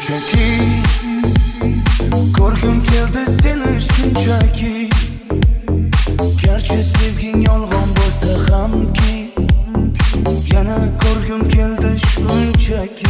Shunchaki ko'rgim keldi seni shunchaki, garchi sevging yolg'on bo'lsa hamki, yana ko'rgim keldi shunchaki.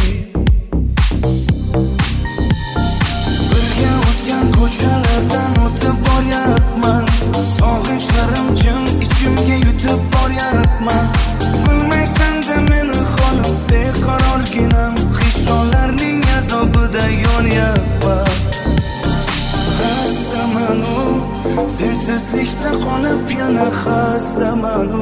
Birga o'tgan ko'chalardan o'tib boryapman, sog'inchlarim jim ichimga yutib boryapman. Bilmaysan-da meni holim beqarorginam, hijronlarning azobida yonyapman. Xastamanu, sensizlikda qolib yana xastamanu.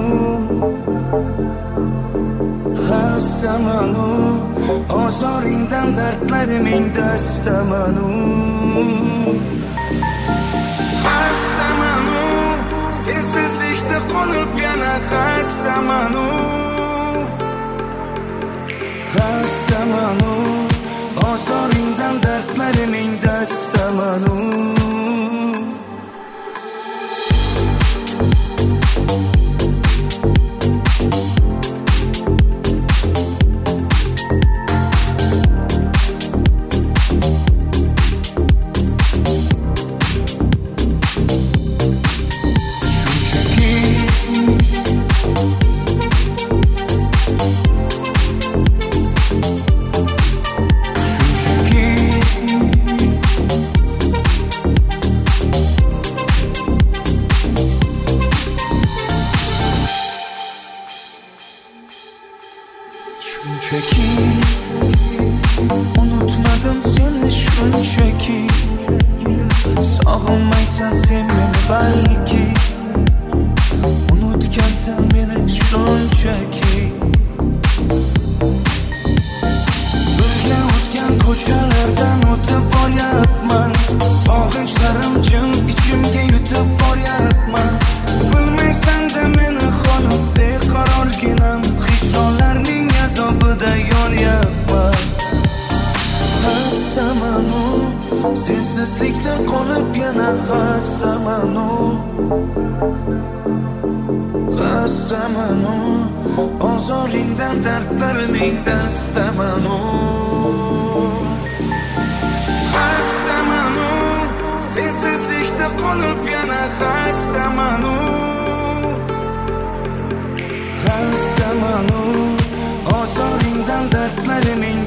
Xastamanu, ozoringdan dardlariming dastamanu. Xastamanu, sensizlikda qolib yana xastamanu. Xastamanu, ozoringdan dardlariming dastamanu. Shunchaki unutmadim seni shunchaki, sog'inmaysan sen meni balki, unutgansan meni shunchaki. Birga o'tgan ko'chalardan o'tib boryapman, sog'inchlarim jim ichimga yutib boryapman. Bilmaysan-da meni holim beqarorginam, hijronlarning azobida yonyapman. Xastamanu, sensizlikda qolib yana xastamanu. Xastamanu, ozoringdan dardlariming dastamanu. Xastamanu, sensizlikda qolib yana xastamanu. Xastamanu, ozoringdan dardlariming